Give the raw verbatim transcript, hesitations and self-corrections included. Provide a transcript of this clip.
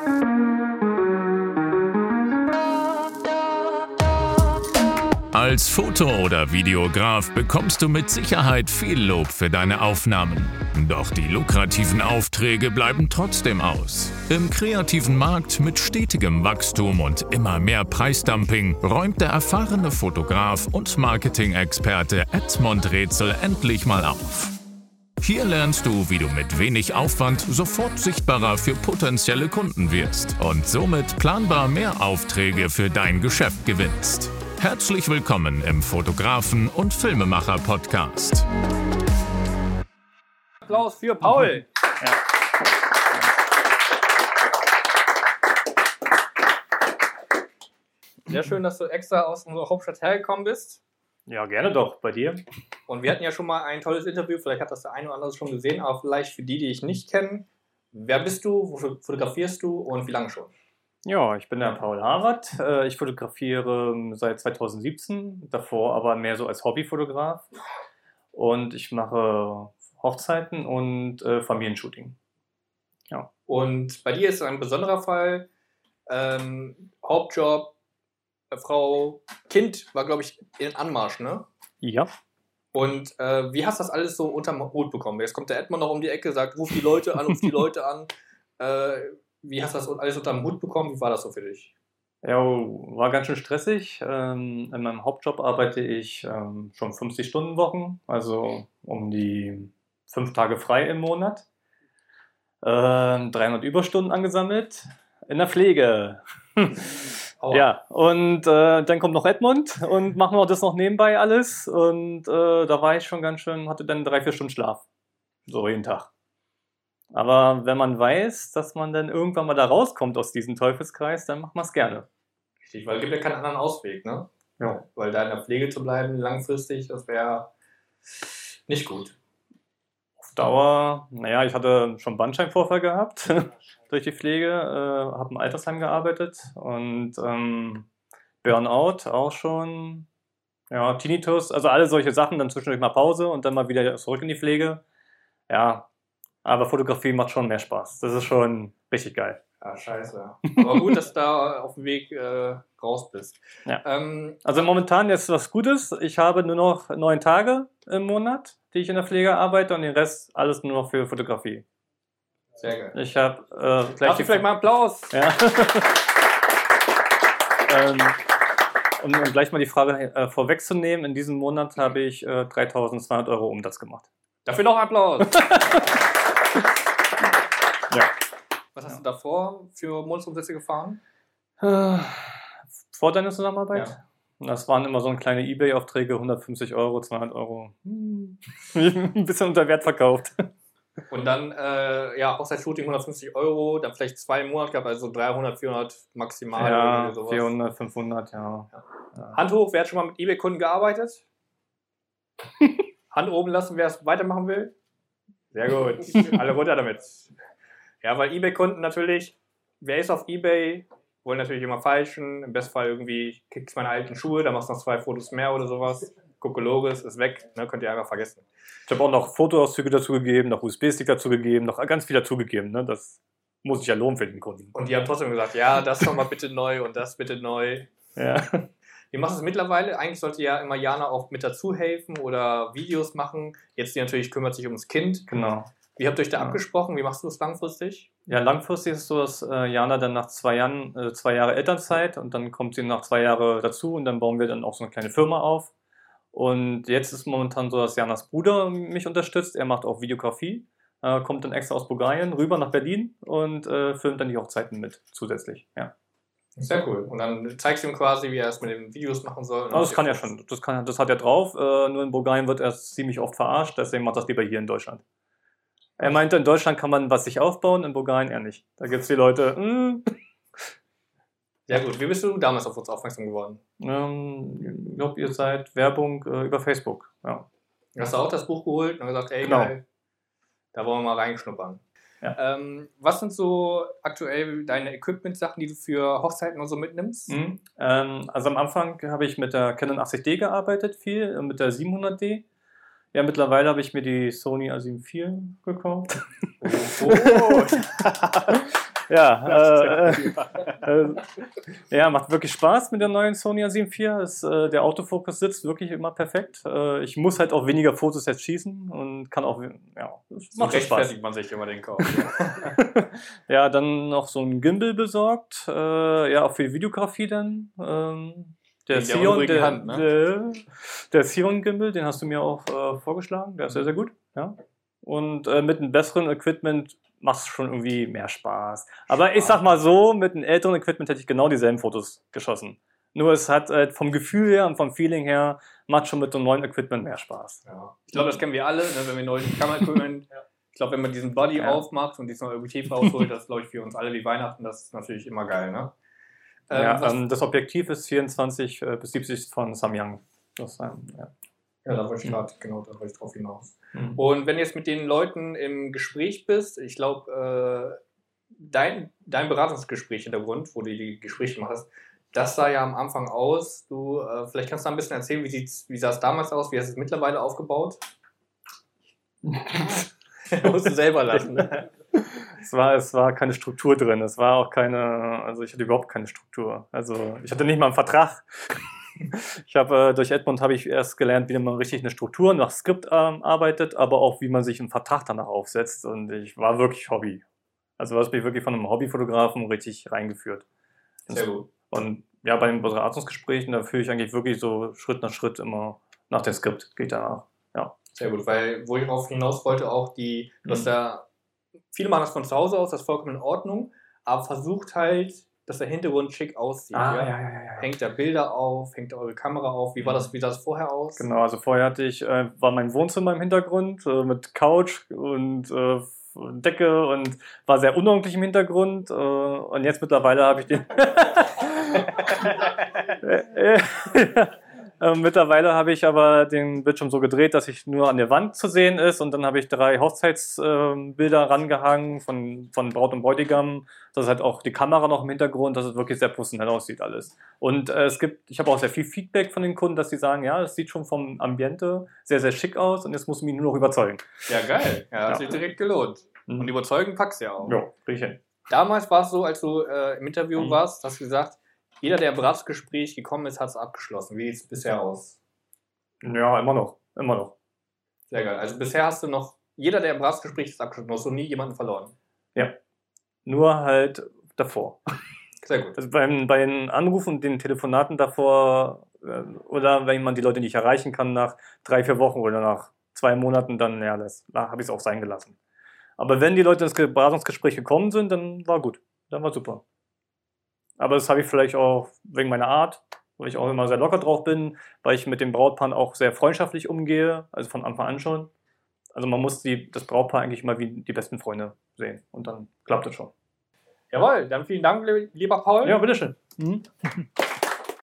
Als Foto- oder Videograf bekommst du mit Sicherheit viel Lob für deine Aufnahmen. Doch die lukrativen Aufträge bleiben trotzdem aus. Im kreativen Markt mit stetigem Wachstum und immer mehr Preisdumping räumt der erfahrene Fotograf und Marketing-Experte Edmond Rätsel endlich mal auf. Hier lernst du, wie du mit wenig Aufwand sofort sichtbarer für potenzielle Kunden wirst und somit planbar mehr Aufträge für dein Geschäft gewinnst. Herzlich willkommen im Fotografen- und Filmemacher-Podcast. Applaus für Paul. Ja. Sehr schön, dass du extra aus unserer Hauptstadt hergekommen bist. Ja, gerne doch, bei dir. Und wir hatten ja schon mal ein tolles Interview, vielleicht hat das der eine oder andere schon gesehen, aber vielleicht für die, die ich nicht kenne. Wer bist du, wofür fotografierst du und wie lange schon? Ja, ich bin der Paul Harvard. Ich fotografiere seit zweitausendsiebzehn, davor aber mehr so als Hobbyfotograf. Und ich mache Hochzeiten und äh, Familienshooting. Ja. Und bei dir ist es ein besonderer Fall. Ähm, Hauptjob, äh, Frau, Kind war, glaube ich, in Anmarsch, ne? Ja. Und äh, wie hast du das alles so unterm Hut bekommen? Jetzt kommt der Edmond noch um die Ecke, sagt, ruf die Leute an, ruf die Leute an. Äh, Wie hast du das alles unter den Hut bekommen? Wie war das so für dich? Ja, war ganz schön stressig. Ähm, in meinem Hauptjob arbeite ich ähm, schon fünfzig-Stunden-Wochen, also um die fünf Tage frei im Monat. Ähm, dreihundert Überstunden angesammelt in der Pflege. Ja, und äh, dann kommt noch Edmond und machen wir das noch nebenbei alles. Und äh, da war ich schon ganz schön, hatte dann drei, vier Stunden Schlaf. So jeden Tag. Aber wenn man weiß, dass man dann irgendwann mal da rauskommt aus diesem Teufelskreis, dann macht man es gerne. Richtig, weil es gibt ja keinen anderen Ausweg, ne? Ja. Weil da in der Pflege zu bleiben, langfristig, das wäre nicht gut. Auf Dauer, naja, ich hatte schon einen Bandscheibenvorfall gehabt durch die Pflege, äh, habe im Altersheim gearbeitet und ähm, Burnout auch schon, ja, Tinnitus, also alle solche Sachen, dann zwischendurch mal Pause und dann mal wieder zurück in die Pflege. Ja, aber Fotografie macht schon mehr Spaß. Das ist schon richtig geil. Ja, scheiße. Aber gut, dass du da auf dem Weg äh, raus bist. Ja. Ähm, also momentan ist was Gutes. Ich habe nur noch neun Tage im Monat, die ich in der Pflege arbeite und den Rest alles nur noch für Fotografie. Sehr geil. Ich habe äh, gleich Darf ich vielleicht mal Applaus? Ja. ähm, um, um gleich mal die Frage äh, vorwegzunehmen, in diesem Monat habe ich äh, dreitausendzweihundert Euro Umsatz gemacht. Dafür noch Applaus. Ja. Was hast du davor für Monatsumsätze gefahren? Äh, vor deiner Zusammenarbeit? Ja. Das waren immer so kleine eBay-Aufträge, hundertfünfzig Euro, zweihundert Euro. Hm. Ein bisschen unter Wert verkauft. Und dann, äh, ja, Hochzeitsshooting hundertfünfzig Euro, dann vielleicht zwei Monate gehabt, also dreihundert, vierhundert maximal. Ja, oder sowas. vierhundert, fünfhundert, ja. Ja. Ja. Hand hoch, wer hat schon mal mit eBay-Kunden gearbeitet? Hand oben lassen, wer es weitermachen will. Sehr gut. Alle runter damit. Ja, weil eBay-Kunden natürlich, wer ist auf eBay, wollen natürlich immer falschen. Im besten Fall irgendwie, kriegst meine alten Schuhe, dann machst du noch zwei Fotos mehr oder sowas. Kokolores ist weg, ne, könnt ihr einfach vergessen. Ich habe auch noch Fotoauszüge dazugegeben, noch U S B-Stick dazugegeben, noch ganz viel dazugegeben. Ne? Das muss sich ja lohnen für den Kunden. Und die haben trotzdem gesagt, ja, das nochmal bitte neu und das bitte neu. Ja. Wie machst du es mittlerweile? Eigentlich sollte ja immer Jana auch mit dazu helfen oder Videos machen. Jetzt die natürlich kümmert sich ums Kind. Genau. Wie habt ihr euch da Ja. abgesprochen? Wie machst du das langfristig? Ja, langfristig ist es so, dass äh, Jana dann nach zwei Jahren, äh, zwei Jahre Elternzeit und dann kommt sie nach zwei Jahren dazu und dann bauen wir dann auch so eine kleine Firma auf. Und jetzt ist momentan so, dass Janas Bruder mich unterstützt. Er macht auch Videografie, äh, kommt dann extra aus Bulgarien rüber nach Berlin und äh, filmt dann die Hochzeiten mit zusätzlich. Ja. Sehr cool. Und dann zeigst du ihm quasi, wie er es mit den Videos machen soll. Aber das kann er schon, das, kann, das hat er drauf. Äh, nur in Bulgarien wird er ziemlich oft verarscht, deswegen macht er das lieber hier in Deutschland. Er meinte, in Deutschland kann man was sich aufbauen, in Bulgarien eher nicht. Da gibt es die Leute, mm. Sehr gut. Wie bist du damals auf uns aufmerksam geworden? ähm, ich glaube, ihr seid Werbung äh, über Facebook. Ja. Hast du auch das Buch geholt und gesagt, ey, Genau. geil, da wollen wir mal reinschnuppern. Ja. Ähm, was sind so aktuell deine Equipment-Sachen, die du für Hochzeiten und so mitnimmst? Mhm. Ähm, also am Anfang habe ich mit der Canon achtzig D gearbeitet, viel, und mit der siebenhundert D. Ja, mittlerweile habe ich mir die Sony A sieben vier gekauft. Oh. Ja, äh, äh, ja, macht wirklich Spaß mit der neuen Sony A sieben vier. Ist, äh, der Autofokus sitzt wirklich immer perfekt. Äh, ich muss halt auch weniger Fotos jetzt schießen und kann auch, ja, das macht so Spaß. Man sich immer den Kauf. Ja, dann noch so ein Gimbal besorgt, äh, ja, auch für die Videografie dann. Ähm, der Sion, der, Hand, ne? der, der Sion Gimbal, den hast du mir auch äh, vorgeschlagen, der ist sehr, sehr gut. Ja. Und äh, mit einem besseren Equipment macht es schon irgendwie mehr Spaß. Aber ich sag mal so, mit einem älteren Equipment hätte ich genau dieselben Fotos geschossen. Nur es hat äh, vom Gefühl her und vom Feeling her, macht schon mit dem neuen Equipment mehr Spaß. Ja. Ich glaube, das kennen wir alle, ne, wenn wir neues Kameraequipment, ja. Ich glaube, wenn man diesen Body ja. aufmacht und diesen Objektiv rausholt, das ist, glaube ich, für uns alle wie Weihnachten, das ist natürlich immer geil, ne? Ähm, ja, ähm, das Objektiv ist vierundzwanzig bis siebzig von Samyang. Das, ähm, ja. Ja, da wollte ich gerade, genau, da wollte ich drauf hinaus. Mhm. Und wenn du jetzt mit den Leuten im Gespräch bist, ich glaube, äh, dein, dein Beratungsgespräch Hintergrund, wo du die Gespräche machst, das sah ja am Anfang aus. Du, äh, vielleicht kannst du ein bisschen erzählen, wie, sieht's, wie sah es damals aus, wie hast du es mittlerweile aufgebaut? musst du selber lassen. Ne? Es war, es war keine Struktur drin, es war auch keine, also ich hatte überhaupt keine Struktur. Also ich hatte nicht mal einen Vertrag. Ich habe äh, durch Edmund habe ich erst gelernt, wie man richtig eine Struktur nach Skript ähm, arbeitet, aber auch wie man sich einen Vertrag danach aufsetzt. Und ich war wirklich Hobby. Also du hast mich wirklich von einem Hobbyfotografen richtig reingeführt. Sehr gut. Und ja, bei den Beratungsgesprächen, da führe ich eigentlich wirklich so Schritt nach Schritt immer nach dem Skript, geht danach. Ja. Sehr gut, weil wo ich darauf hinaus wollte, auch die, du hast da, viele machen das von zu Hause aus, das ist vollkommen in Ordnung, aber versucht halt, dass der Hintergrund schick aussieht. Ah, ja? Ja, ja, ja, ja. Hängt da Bilder auf, hängt da eure Kamera auf. Wie war das, wie sah das vorher aus? Genau, also vorher hatte ich, äh, war mein Wohnzimmer im Hintergrund äh, mit Couch und äh, Decke und war sehr unordentlich im Hintergrund. Äh, und jetzt mittlerweile habe ich den. Äh, mittlerweile habe ich aber den Bildschirm so gedreht, dass ich nur an der Wand zu sehen ist und dann habe ich drei Hochzeitsbilder äh, rangehangen von, von Braut und Bräutigam, dass halt auch die Kamera noch im Hintergrund, dass es wirklich sehr professionell aussieht alles. Und äh, es gibt, ich habe auch sehr viel Feedback von den Kunden, dass sie sagen, ja, es sieht schon vom Ambiente sehr, sehr schick aus und jetzt muss ich mich nur noch überzeugen. Ja, geil. Ja, hat ja. sich direkt gelohnt. Mhm. Und überzeugen packst du ja auch. Ja, krieg ich hin. Damals war es so, als du äh, im Interview mhm. warst, hast du gesagt, jeder, der im Beratungsgespräch gekommen ist, hat es abgeschlossen. Wie sieht es bisher aus? Ja, immer noch. Immer noch. Sehr geil. Also bisher hast du noch, jeder, der im Beratungsgespräch ist, abgeschlossen. Du hast noch nie jemanden verloren. Ja. Nur halt davor. Sehr gut. Also beim, bei den Anrufen und den Telefonaten davor äh, oder wenn man die Leute nicht erreichen kann nach drei, vier Wochen oder nach zwei Monaten, dann ja, das habe ich es auch sein gelassen. Aber wenn die Leute ins Beratungsgespräch gekommen sind, dann war gut. Dann war super. Aber das habe ich vielleicht auch wegen meiner Art, weil ich auch immer sehr locker drauf bin, weil ich mit dem Brautpaar auch sehr freundschaftlich umgehe, also von Anfang an schon. Also man muss die, das Brautpaar eigentlich mal wie die besten Freunde sehen und dann klappt das schon. Jawohl, dann vielen Dank, lieber Paul. Ja, bitteschön. Mhm.